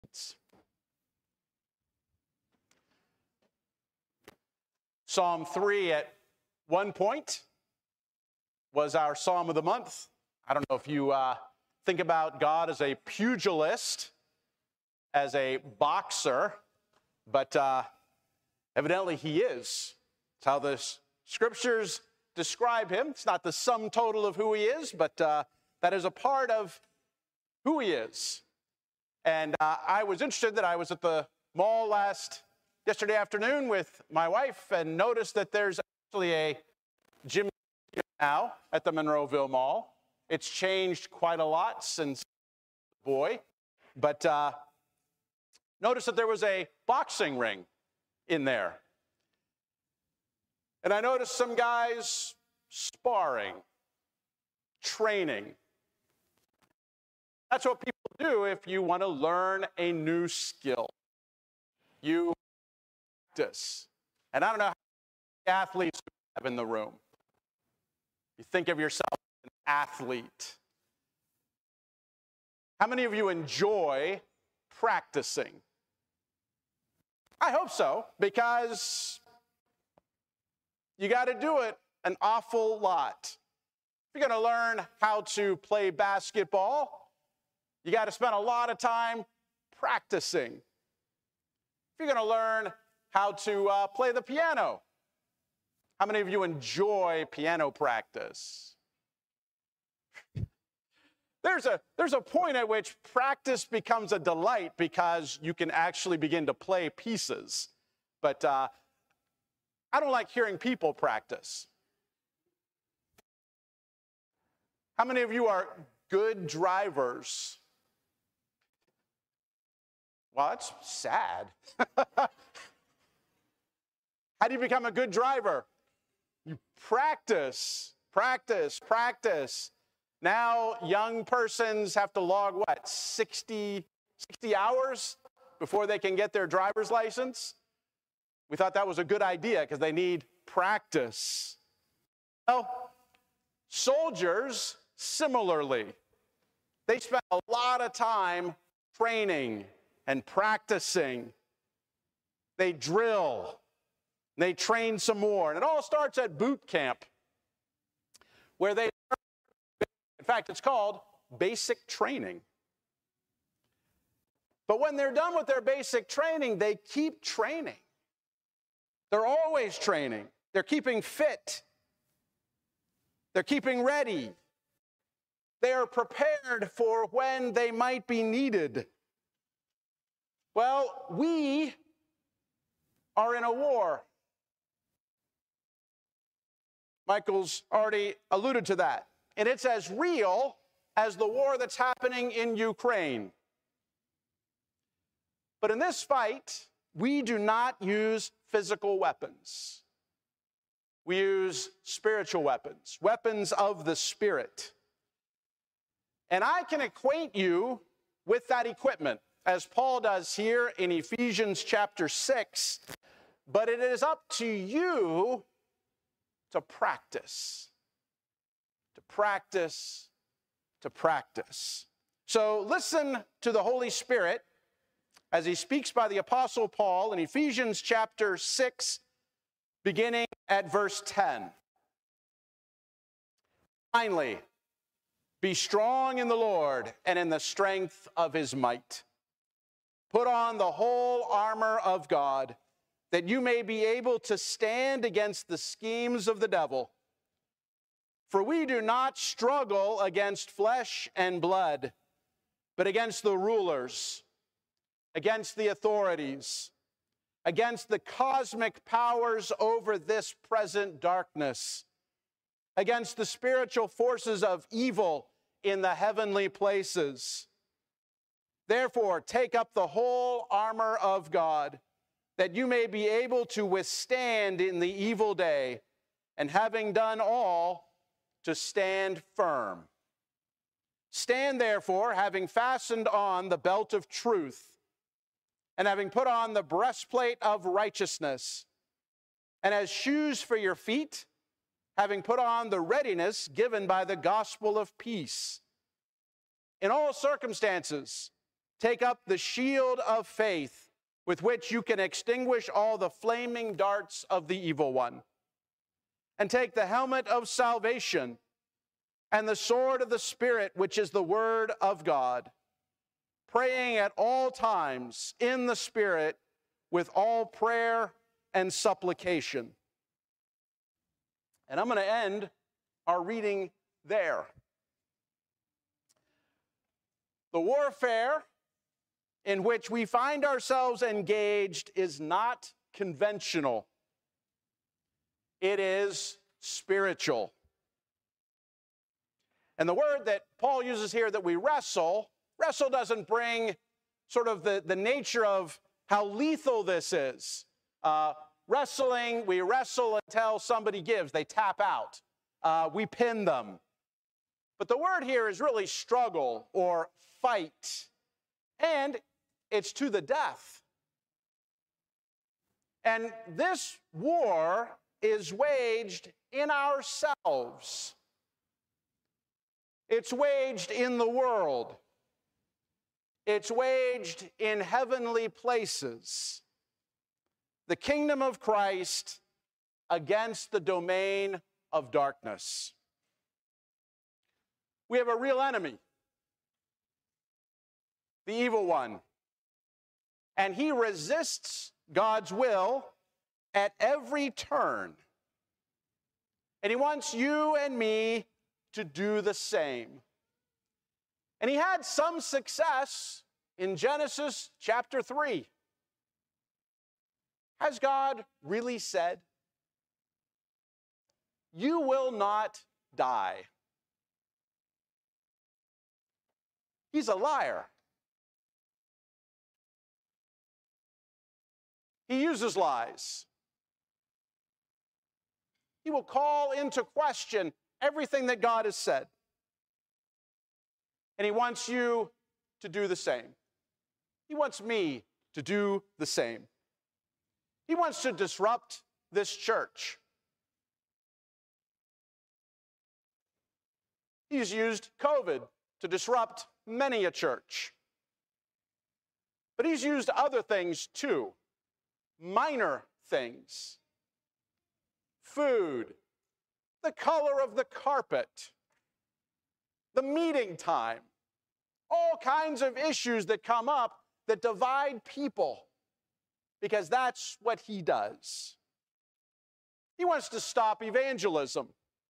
Psalm 3 at one point was our Psalm of the month. I don't know if you think about God as a pugilist, as a boxer, but evidently he is. It's how the scriptures describe him. It's not the sum total of who he is, but that is a part of who he is. And I was interested that I was at the mall yesterday afternoon with my wife and noticed that there's actually a gym now at the Monroeville Mall. It's changed quite a lot since boy, but noticed that there was a boxing ring in there. And I noticed some guys sparring, training. That's what people do if you want to learn a new skill. You practice. And I don't know how many athletes we have in the room. You think of yourself as an athlete. How many of you enjoy practicing? I hope so, because you got to do it an awful lot. If you're going to learn how to play basketball, you got to spend a lot of time practicing. If you're going to learn how to play the piano, how many of you enjoy piano practice? There's a point at which practice becomes a delight because you can actually begin to play pieces. But I don't like hearing people practice. How many of you are good drivers? Well, that's sad. How do you become a good driver? You practice, practice, practice. Now, young persons have to log, 60 hours before they can get their driver's license? We thought that was a good idea because they need practice. Well, soldiers, similarly, they spend a lot of time training and practicing. They drill. They train some more. And it all starts at boot camp, where they, in fact, it's called basic training. But when they're done with their basic training, they keep training. They're always training. They're keeping fit. They're keeping ready. They are prepared for when they might be needed. Well, we are in a war. Michael's already alluded to that. And it's as real as the war that's happening in Ukraine. But in this fight, we do not use physical weapons. We use spiritual weapons, weapons of the Spirit. And I can acquaint you with that equipment, as Paul does here in Ephesians chapter 6, but it is up to you to practice, to practice, to practice. So listen to the Holy Spirit as he speaks by the Apostle Paul in Ephesians chapter 6, beginning at verse 10. Finally, be strong in the Lord and in the strength of his might. Put on the whole armor of God, that you may be able to stand against the schemes of the devil. For we do not struggle against flesh and blood, but against the rulers, against the authorities, against the cosmic powers over this present darkness, against the spiritual forces of evil in the heavenly places. Therefore, take up the whole armor of God, that you may be able to withstand in the evil day, and having done all, to stand firm. Stand therefore, having fastened on the belt of truth, and having put on the breastplate of righteousness, and as shoes for your feet, having put on the readiness given by the gospel of peace. In all circumstances, Take up the shield of faith, with which you can extinguish all the flaming darts of the evil one. And take the helmet of salvation and the sword of the Spirit, which is the word of God, praying at all times in the Spirit with all prayer and supplication. And I'm going to end our reading there. The warfare in which we find ourselves engaged is not conventional. It is spiritual. And the word that Paul uses here, that we wrestle doesn't bring sort of the nature of how lethal this is. Wrestling, we wrestle until somebody gives. They tap out. We pin them. But the word here is really struggle or fight. And it's to the death. And this war is waged in ourselves. It's waged in the world. It's waged in heavenly places. The kingdom of Christ against the domain of darkness. We have a real enemy, the evil one. And he resists God's will at every turn. And he wants you and me to do the same. And he had some success in Genesis chapter 3. Has God really said, "You will not die"? He's a liar. He uses lies. He will call into question everything that God has said. And he wants you to do the same. He wants me to do the same. He wants to disrupt this church. He's used COVID to disrupt many a church. But he's used other things too. Minor things. Food, the color of the carpet, the meeting time, all kinds of issues that come up that divide people, because that's what he does. He wants to stop evangelism.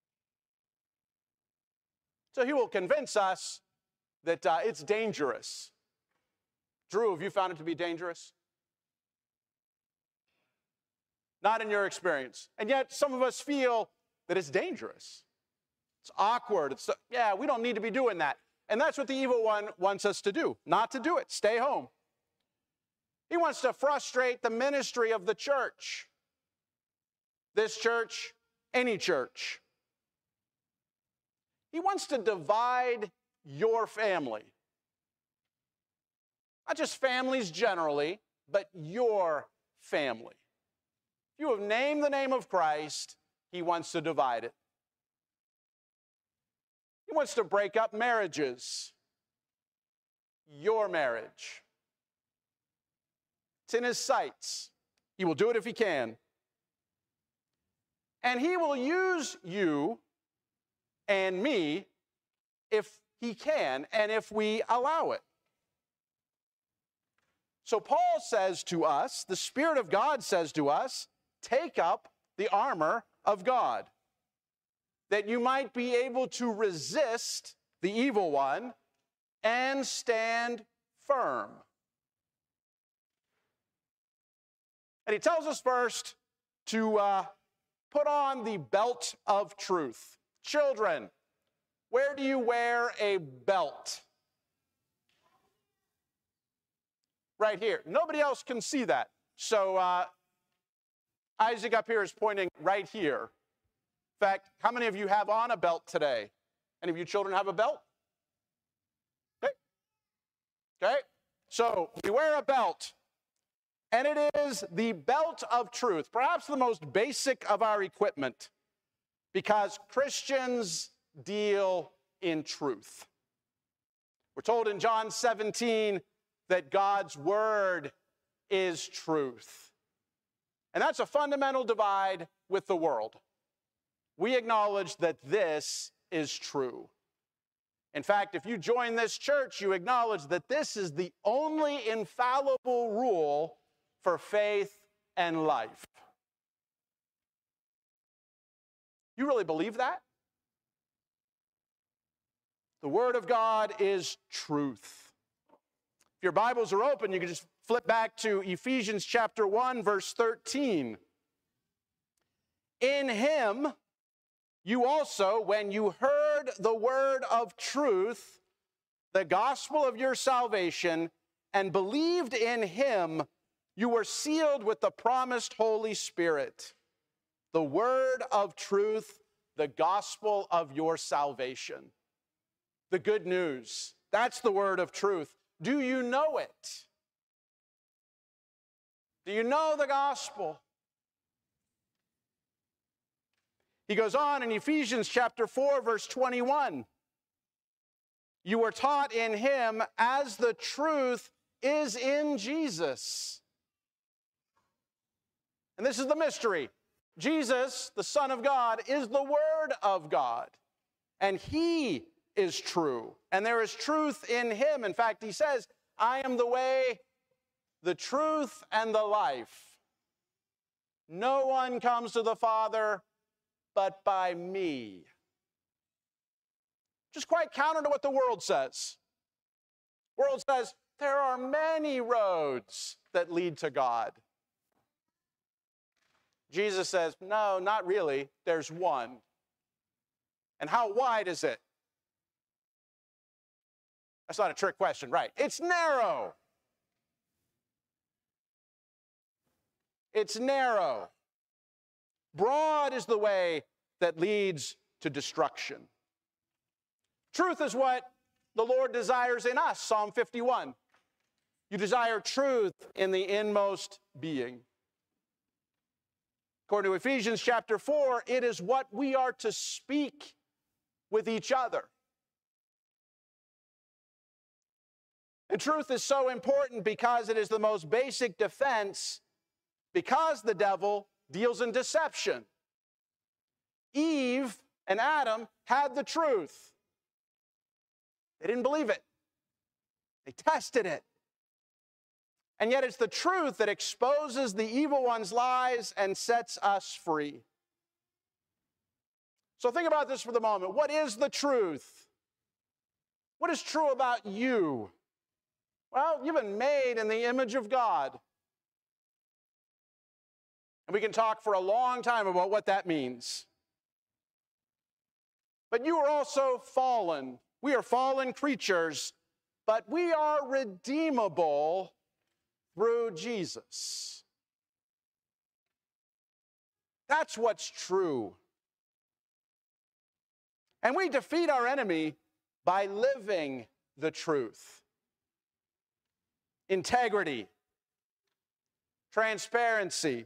So he will convince us that it's dangerous. Drew, have you found it to be dangerous? Not in your experience. And yet some of us feel that it's dangerous. It's awkward. Yeah, we don't need to be doing that. And that's what the evil one wants us to do, not to do it. Stay home. He wants to frustrate the ministry of the church. This church, any church. He wants to divide your family. Not just families generally, but your family. If you have named the name of Christ, he wants to divide it. He wants to break up marriages. Your marriage. It's in his sights. He will do it if he can. And he will use you and me if he can and if we allow it. So Paul says to us, the Spirit of God says to us, take up the armor of God, that you might be able to resist the evil one and stand firm. And he tells us first to put on the belt of truth. Children, where do you wear a belt? Right here. Nobody else can see that. So Isaac up here is pointing right here. In fact, how many of you have on a belt today? Any of you children have a belt? Okay. Okay. So we wear a belt. And it is the belt of truth, perhaps the most basic of our equipment, because Christians deal in truth. We're told in John 17 that God's word is truth. And that's a fundamental divide with the world. We acknowledge that this is true. In fact, if you join this church, you acknowledge that this is the only infallible rule for faith and life. You really believe that? The Word of God is truth. If your Bibles are open, you can just flip back to Ephesians chapter 1, verse 13. In him, you also, when you heard the word of truth, the gospel of your salvation, and believed in him, you were sealed with the promised Holy Spirit. The word of truth, the gospel of your salvation. The good news. That's the word of truth. Do you know it? Do you know the gospel? He goes on in Ephesians chapter 4, verse 21. You were taught in him as the truth is in Jesus. And this is the mystery. Jesus, the Son of God, is the Word of God. And he is true. And there is truth in him. In fact, he says, I am the way, the truth, and the life. No one comes to the Father but by me. Just quite counter to what the world says. The world says, there are many roads that lead to God. Jesus says, no, not really. There's one. And how wide is it? That's not a trick question, right? It's narrow. It's narrow. Broad is the way that leads to destruction. Truth is what the Lord desires in us, Psalm 51. You desire truth in the inmost being. According to Ephesians chapter 4, it is what we are to speak with each other. And truth is so important because it is the most basic defense, because the devil deals in deception. Eve and Adam had the truth. They didn't believe it. They tested it. And yet it's the truth that exposes the evil one's lies and sets us free. So think about this for the moment. What is the truth? What is true about you? Well, you've been made in the image of God. And we can talk for a long time about what that means. But you are also fallen. We are fallen creatures, but we are redeemable through Jesus. That's what's true. And we defeat our enemy by living the truth. Integrity, transparency,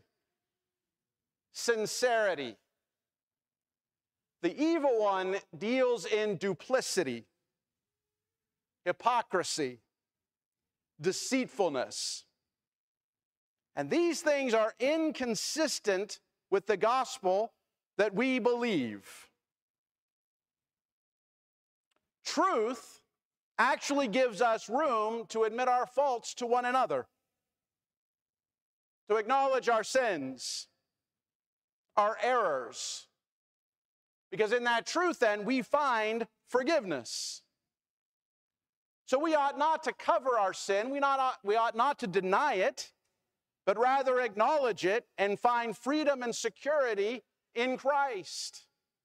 sincerity. The evil one deals in duplicity, hypocrisy, deceitfulness. And these things are inconsistent with the gospel that we believe. Truth actually gives us room to admit our faults to one another, to acknowledge our sins, our errors. Because in that truth, then, we find forgiveness. So we ought not to cover our sin. We ought not to deny it, but rather acknowledge it and find freedom and security in Christ.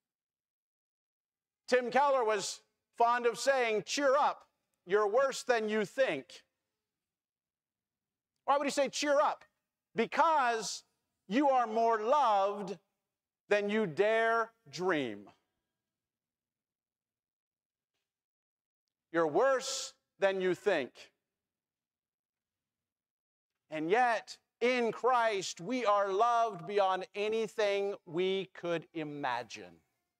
Tim Keller was fond of saying, cheer up, you're worse than you think. Why would he say cheer up? Because you are more loved than you dare dream. You're worse than you think. And yet, in Christ, we are loved beyond anything we could imagine.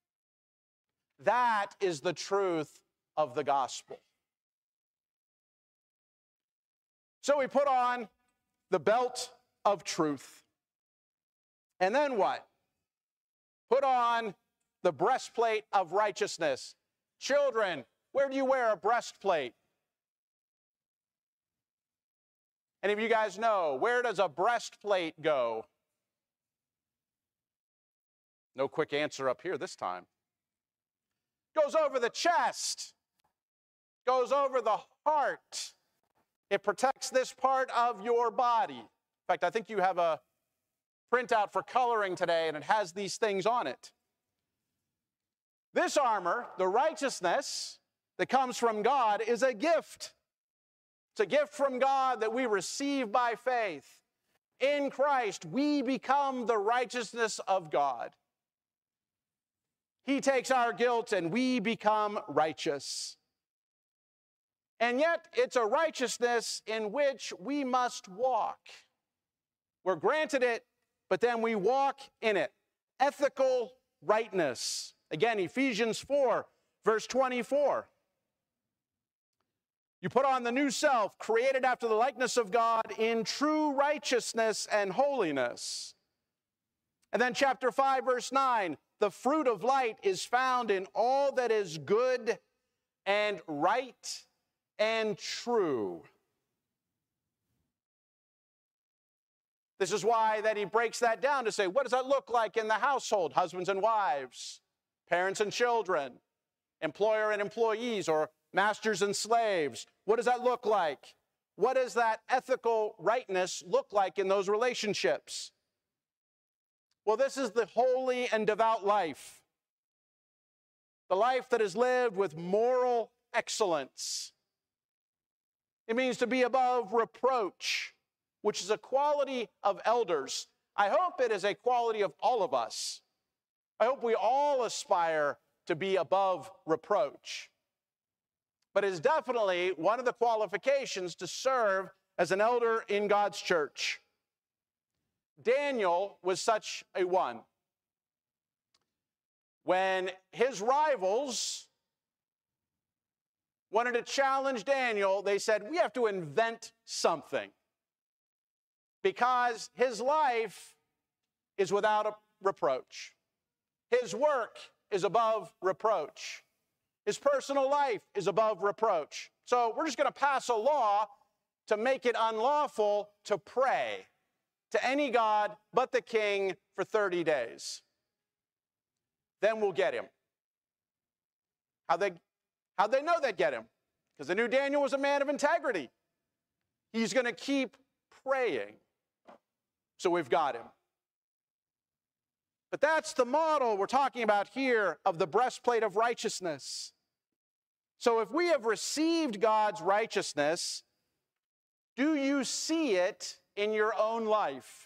That is the truth of the gospel. So we put on the belt of truth. And then what? Put on the breastplate of righteousness. Children, where do you wear a breastplate? Any of you guys know, where does a breastplate go? No quick answer up here this time. Goes over the chest. Goes over the heart. It protects this part of your body. In fact, I think you have a printout for coloring today, and it has these things on it. This armor, the righteousness that comes from God, is a gift. It's a gift from God that we receive by faith. In Christ, we become the righteousness of God. He takes our guilt and we become righteous. And yet, it's a righteousness in which we must walk. We're granted it, but then we walk in it. Ethical rightness. Again, Ephesians 4, verse 24. You put on the new self, created after the likeness of God in true righteousness and holiness. And then chapter 5, verse 9, the fruit of light is found in all that is good and right and true. This is why that he breaks that down to say, what does that look like in the household? Husbands and wives, parents and children, employer and employees, or masters and slaves. What does that look like? What does that ethical rightness look like in those relationships? Well, this is the holy and devout life. The life that is lived with moral excellence. It means to be above reproach, which is a quality of elders. I hope it is a quality of all of us. I hope we all aspire to be above reproach. But it is definitely one of the qualifications to serve as an elder in God's church. Daniel was such a one. When his rivals wanted to challenge Daniel, they said, we have to invent something, because his life is without a reproach. His work is above reproach. His personal life is above reproach. So we're just going to pass a law to make it unlawful to pray to any god but the king for 30 days. Then we'll get him. How'd they know they'd get him? Because they knew Daniel was a man of integrity. He's going to keep praying. So we've got him. But that's the model we're talking about here of the breastplate of righteousness. So if we have received God's righteousness, do you see it in your own life,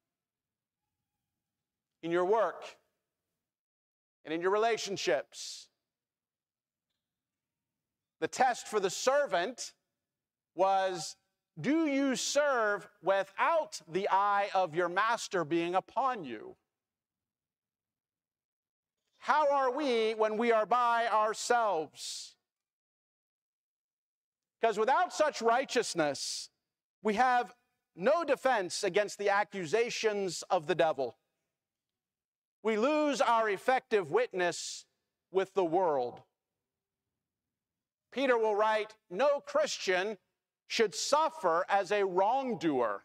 in your work, and in your relationships? The test for the servant was, do you serve without the eye of your master being upon you? How are we when we are by ourselves? Because without such righteousness, we have no defense against the accusations of the devil. We lose our effective witness with the world. Peter will write, no Christian should suffer as a wrongdoer.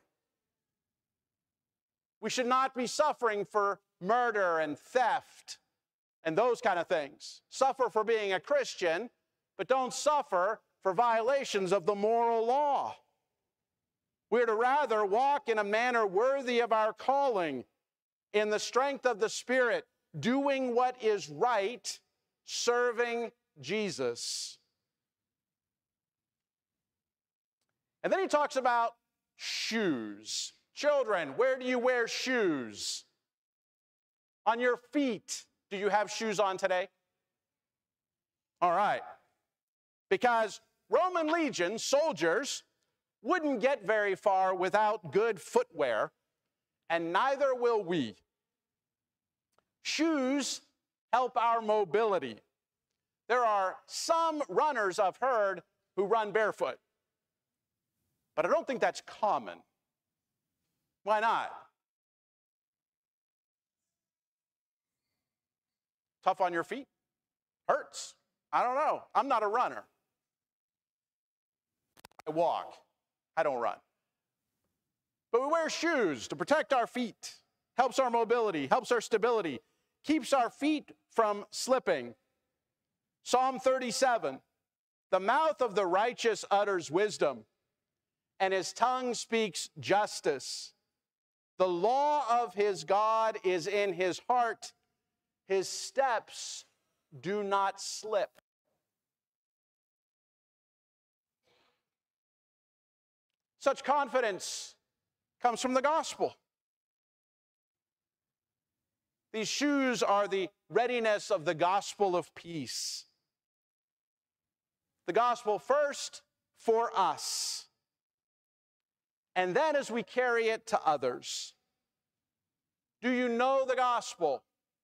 We should not be suffering for murder and theft and those kind of things. Suffer for being a Christian, but don't suffer for violations of the moral law. We're to rather walk in a manner worthy of our calling, in the strength of the Spirit, doing what is right, serving Jesus. And then he talks about shoes. Children, where do you wear shoes? On your feet. Do you have shoes on today? All right. Because Roman legion soldiers wouldn't get very far without good footwear, and neither will we. Shoes help our mobility. There are some runners I've heard who run barefoot. But I don't think that's common. Why not? Tough on your feet? Hurts. I don't know. I'm not a runner. I walk. I don't run. But we wear shoes to protect our feet. Helps our mobility, helps our stability, keeps our feet from slipping. Psalm 37, the mouth of the righteous utters wisdom, and his tongue speaks justice. The law of his God is in his heart. His steps do not slip. Such confidence comes from the gospel. These shoes are the readiness of the gospel of peace. The gospel first for us, and then as we carry it to others. Do you know the gospel?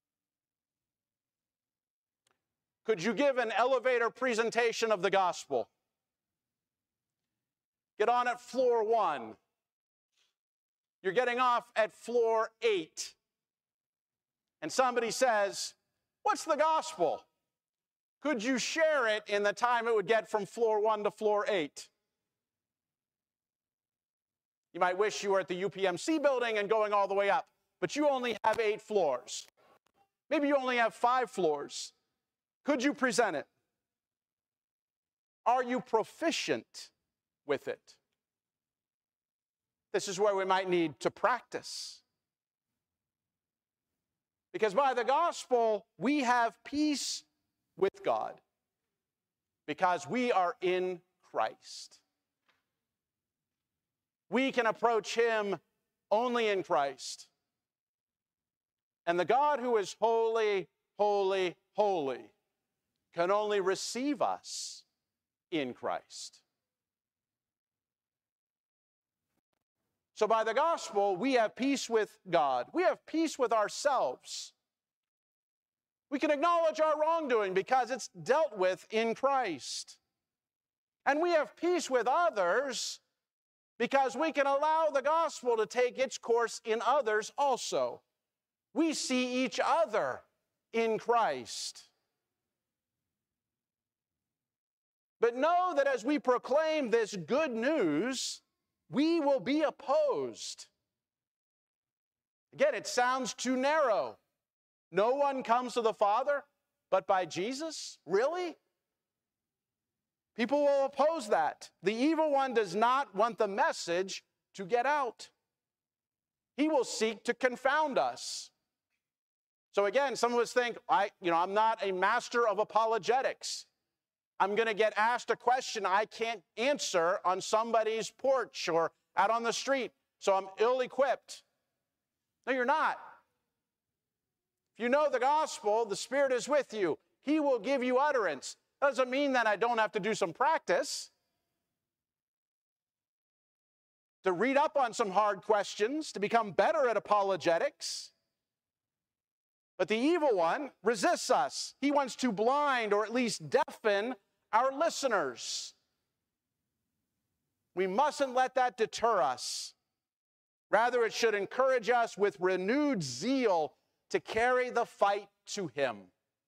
Could you give an elevator presentation of the gospel? Get on at floor 1. You're getting off at floor 8. And somebody says, "What's the gospel?" Could you share it in the time it would get from floor 1 to floor 8? You might wish you were at the UPMC building and going all the way up, but you only have 8 floors. Maybe you only have 5 floors. Could you present it? Are you proficient with it? This is where we might need to practice. Because by the gospel, we have peace with God because we are in Christ. We can approach him only in Christ. And the God who is holy, holy, holy can only receive us in Christ. So by the gospel, we have peace with God. We have peace with ourselves. We can acknowledge our wrongdoing because it's dealt with in Christ. And we have peace with others because we can allow the gospel to take its course in others also. We see each other in Christ. But know that as we proclaim this good news, we will be opposed. Again, it sounds too narrow. No one comes to the Father but by Jesus? Really? People will oppose that. The evil one does not want the message to get out. He will seek to confound us. So again, some of us think, I'm not a master of apologetics. I'm going to get asked a question I can't answer on somebody's porch or out on the street, so I'm ill-equipped. No, you're not. If you know the gospel, the Spirit is with you. He will give you utterance. Doesn't mean that I don't have to do some practice, to read up on some hard questions, to become better at apologetics. But the evil one resists us. He wants to blind or at least deafen our listeners. We mustn't let that deter us. Rather, it should encourage us with renewed zeal to carry the fight to him.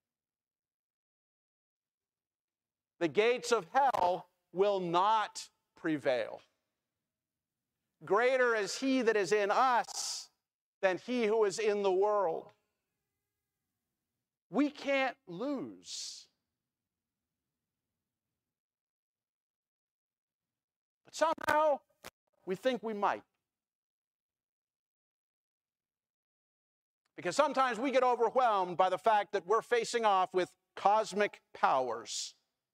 The gates of hell will not prevail. Greater is he that is in us than he who is in the world. We can't lose. But somehow, we think we might. Because sometimes we get overwhelmed by the fact that we're facing off with cosmic powers.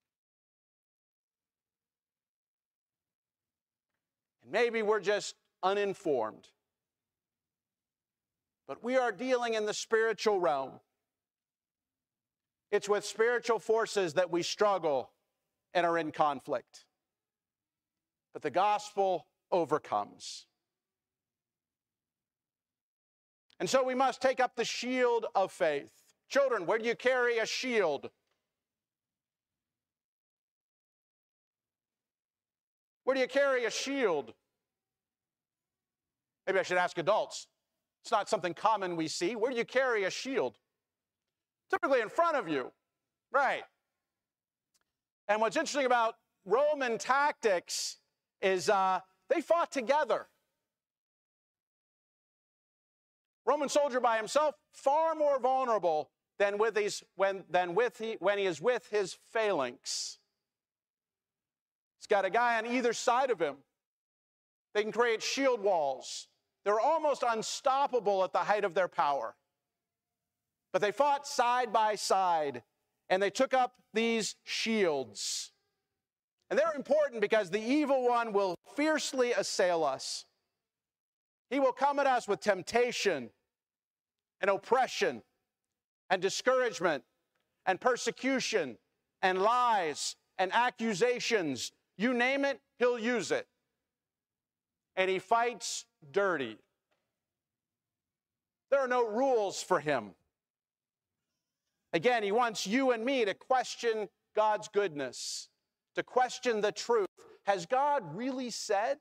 And maybe we're just uninformed. But we are dealing in the spiritual realm. It's with spiritual forces that we struggle and are in conflict. But the gospel overcomes. And so we must take up the shield of faith. Children, where do you carry a shield? Where do you carry a shield? Maybe I should ask adults. It's not something common we see. Where do you carry a shield? Typically in front of you. Right. And what's interesting about Roman tactics is they fought together. Roman soldier by himself, far more vulnerable than when he is with his phalanx. He's got a guy on either side of him. They can create shield walls. They're almost unstoppable at the height of their power. But they fought side by side, and they took up these shields. And they're important because the evil one will fiercely assail us. He will come at us with temptation and oppression and discouragement and persecution and lies and accusations. You name it, he'll use it. And he fights dirty. There are no rules for him. Again, he wants you and me to question God's goodness, to question the truth. Has God really said?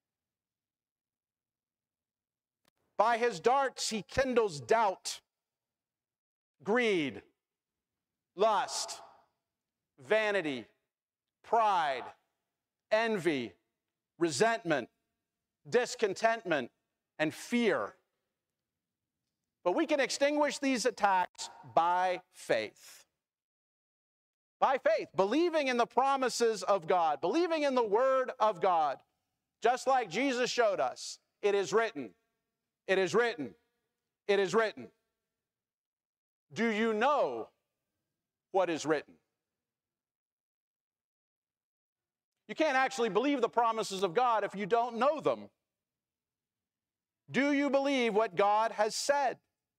By his darts, he kindles doubt, greed, lust, vanity, pride, envy, resentment, discontentment, and fear. But we can extinguish these attacks by faith. By faith, believing in the promises of God, believing in the Word of God. Just like Jesus showed us, it is written, it is written, it is written. Do you know what is written? You can't actually believe the promises of God if you don't know them. Do you believe what God has said?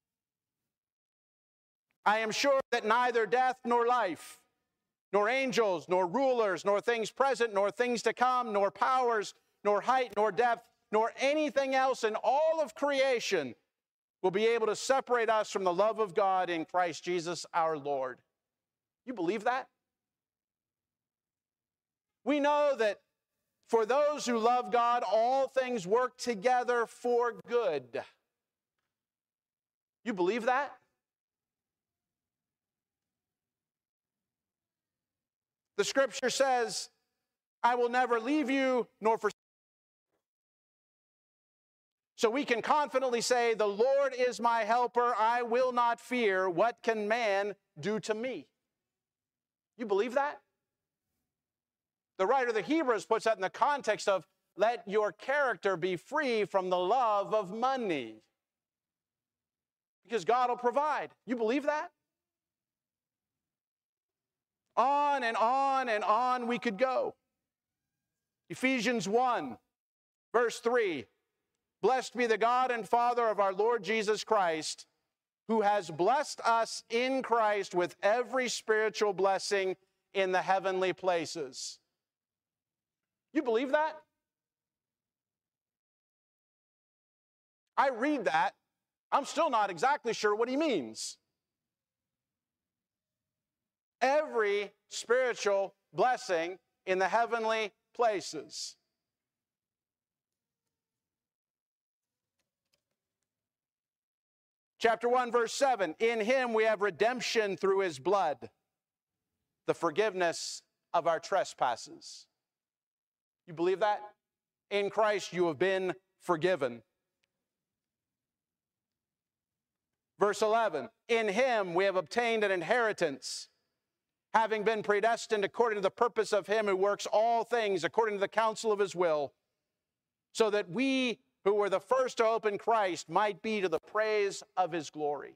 I am sure that neither death nor life, nor angels, nor rulers, nor things present, nor things to come, nor powers, nor height, nor depth, nor anything else in all of creation will be able to separate us from the love of God in Christ Jesus our Lord. You believe that? We know that for those who love God, all things work together for good. You believe that? The scripture says, I will never leave you nor forsake you. So we can confidently say, the Lord is my helper, I will not fear. What can man do to me? You believe that? The writer of the Hebrews puts that in the context of, let your character be free from the love of money. Because God will provide. You believe that? On and on and on we could go. Ephesians 1, verse 3. Blessed be the God and Father of our Lord Jesus Christ, who has blessed us in Christ with every spiritual blessing in the heavenly places. You believe that? I read that. I'm still not exactly sure what he means. Every spiritual blessing in the heavenly places. Chapter 1, verse 7, in him we have redemption through his blood, the forgiveness of our trespasses. You believe that? In Christ you have been forgiven. Verse 11, in him we have obtained an inheritance, having been predestined according to the purpose of him who works all things according to the counsel of his will, so that we who were the first to hope in Christ might be to the praise of his glory.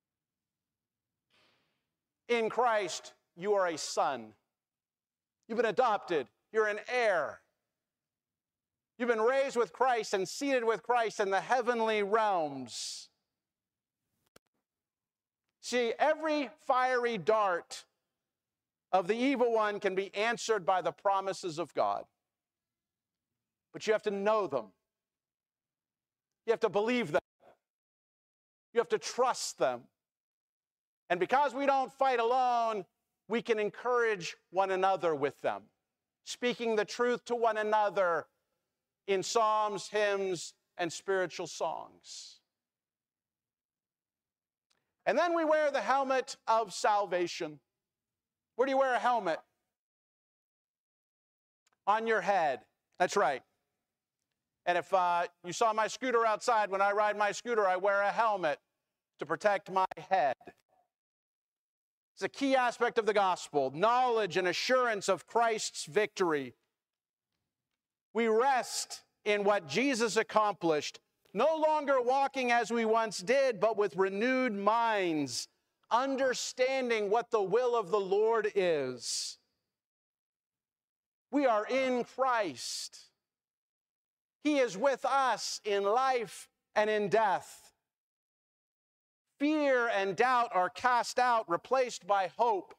In Christ, you are a son. You've been adopted. You're an heir. You've been raised with Christ and seated with Christ in the heavenly realms. See, every fiery dart of the evil one can be answered by the promises of God. But you have to know them. You have to believe them. You have to trust them. And because we don't fight alone, we can encourage one another with them. speaking the truth to one another in psalms, hymns, and spiritual songs. And then we wear the helmet of salvation. Where do you wear a helmet? On your head. That's right. And if you saw my scooter outside, when I ride my scooter, I wear a helmet to protect my head. It's a key aspect of the gospel, knowledge and assurance of Christ's victory. We rest in what Jesus accomplished, no longer walking as we once did, but with renewed minds, understanding what the will of the Lord is. We are in Christ. He is with us in life and in death. Fear and doubt are cast out, replaced by hope,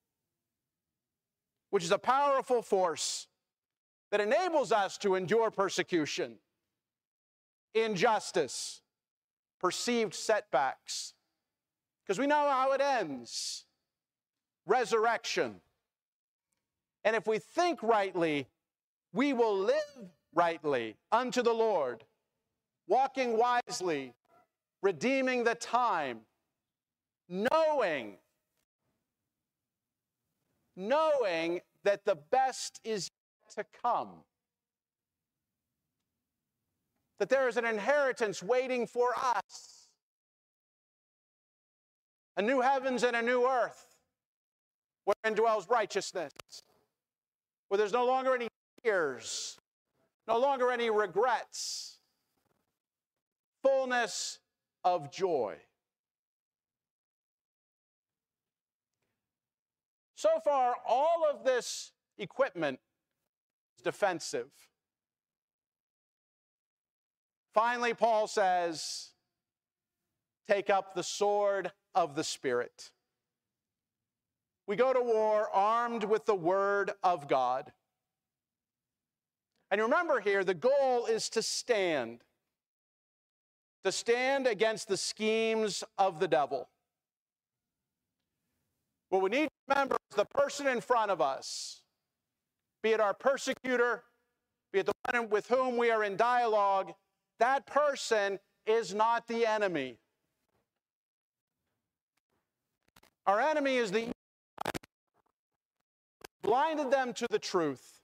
which is a powerful force that enables us to endure persecution, injustice, perceived setbacks, because we know how it ends: resurrection. And if we think rightly, we will live rightly unto the Lord, walking wisely, redeeming the time, knowing that the best is yet to come, that there is an inheritance waiting for us, a new heavens and a new earth, wherein dwells righteousness, where there's no longer any tears, no longer any regrets, fullness of joy. So far, all of this equipment is defensive. Finally, Paul says, take up the sword of the Spirit. We go to war armed with the Word of God. And remember here, the goal is to stand against the schemes of the devil. What we need to remember is the person in front of us, be it our persecutor, be it the one with whom we are in dialogue, that person is not the enemy. Our enemy is the evil one who blinded them to the truth.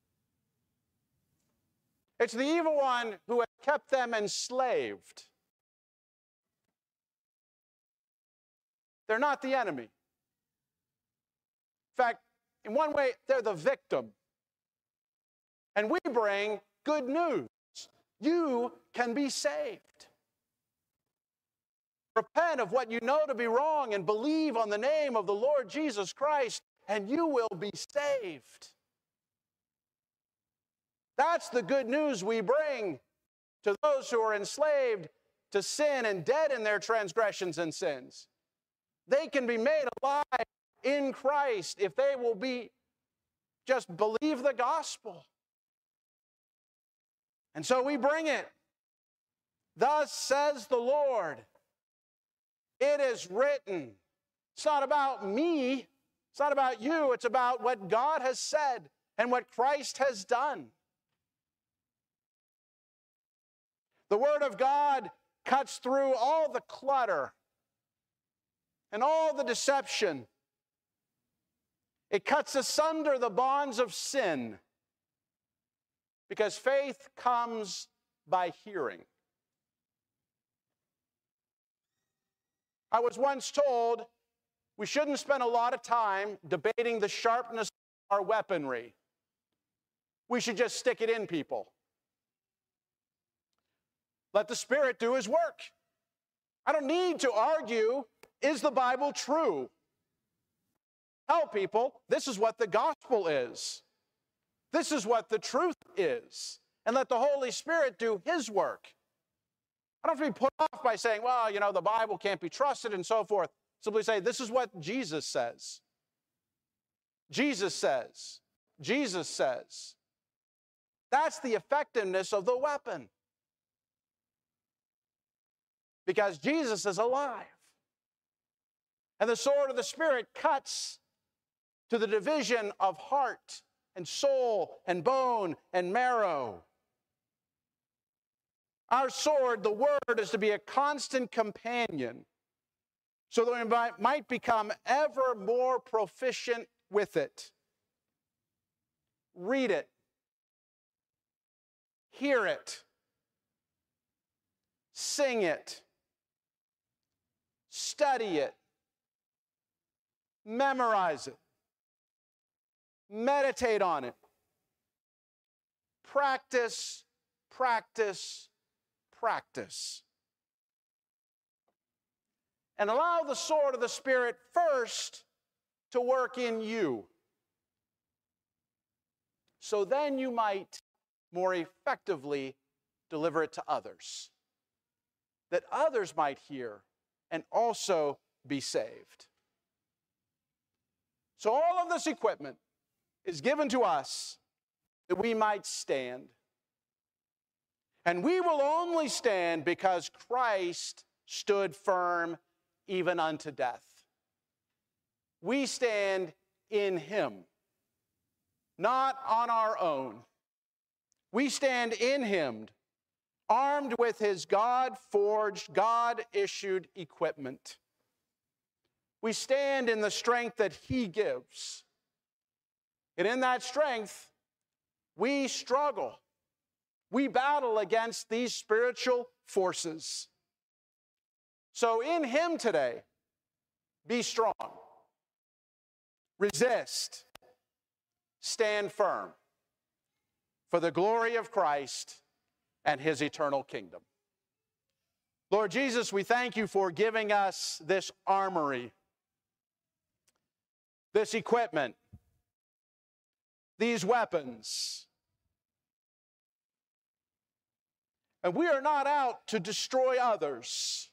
It's the evil one who has kept them enslaved. They're not the enemy. In fact, in one way, they're the victim. And we bring good news. You can be saved. Repent of what you know to be wrong and believe on the name of the Lord Jesus Christ, and you will be saved. That's the good news we bring to those who are enslaved to sin and dead in their transgressions and sins. They can be made alive in Christ if they will just believe the gospel. And so we bring it. Thus says the Lord. It is written. It's not about me. It's not about you. It's about what God has said and what Christ has done. The Word of God cuts through all the clutter and all the deception. It cuts asunder the bonds of sin, because faith comes by hearing. I was once told we shouldn't spend a lot of time debating the sharpness of our weaponry. We should just stick it in people. Let the Spirit do His work. I don't need to argue, is the Bible true? Tell people, this is what the gospel is. This is what the truth is. And let the Holy Spirit do His work. I don't have to be put off by saying, well, you know, the Bible can't be trusted and so forth. Simply say, this is what Jesus says. Jesus says. Jesus says. That's the effectiveness of the weapon. Because Jesus is alive. And the sword of the Spirit cuts to the division of heart and soul and bone and marrow. Our sword, the word, is to be a constant companion so that we might become ever more proficient with it. Read it. Hear it. Sing it. Study it. Memorize it. Meditate on it. Practice, practice, practice. And allow the sword of the Spirit first to work in you, so then you might more effectively deliver it to others, that others might hear and also be saved. So all of this equipment is given to us that we might stand. And we will only stand because Christ stood firm even unto death. We stand in him, not on our own. We stand in him, armed with his God-forged, God-issued equipment. We stand in the strength that he gives. And in that strength, we struggle. We battle against these spiritual forces. So in him today, be strong, resist, stand firm for the glory of Christ and his eternal kingdom. Lord Jesus, we thank you for giving us this armory, this equipment, these weapons. And we are not out to destroy others.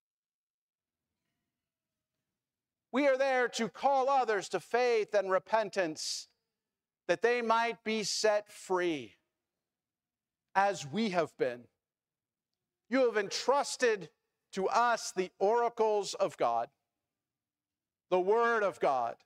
We are there to call others to faith and repentance, that they might be set free, as we have been. You have entrusted to us the oracles of God, the Word of God.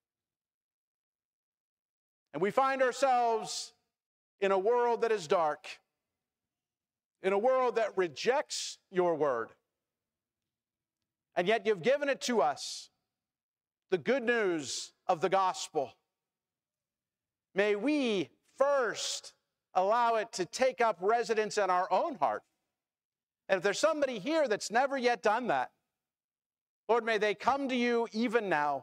And we find ourselves in a world that is dark, in a world that rejects your word. And yet you've given it to us, the good news of the gospel. May we first allow it to take up residence in our own heart. And if there's somebody here that's never yet done that, Lord, may they come to you even now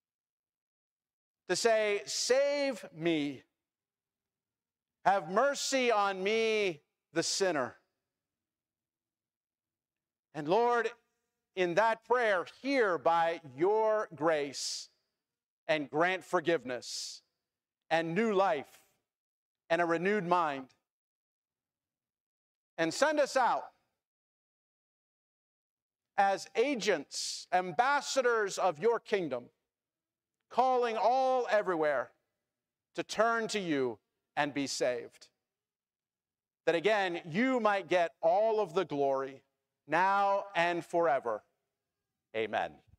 to say, save me. Have mercy on me, the sinner. And Lord, in that prayer, hear by your grace and grant forgiveness and new life and a renewed mind. And send us out as agents, ambassadors of your kingdom, calling all everywhere to turn to you and be saved. That again, you might get all of the glory now and forever. Amen.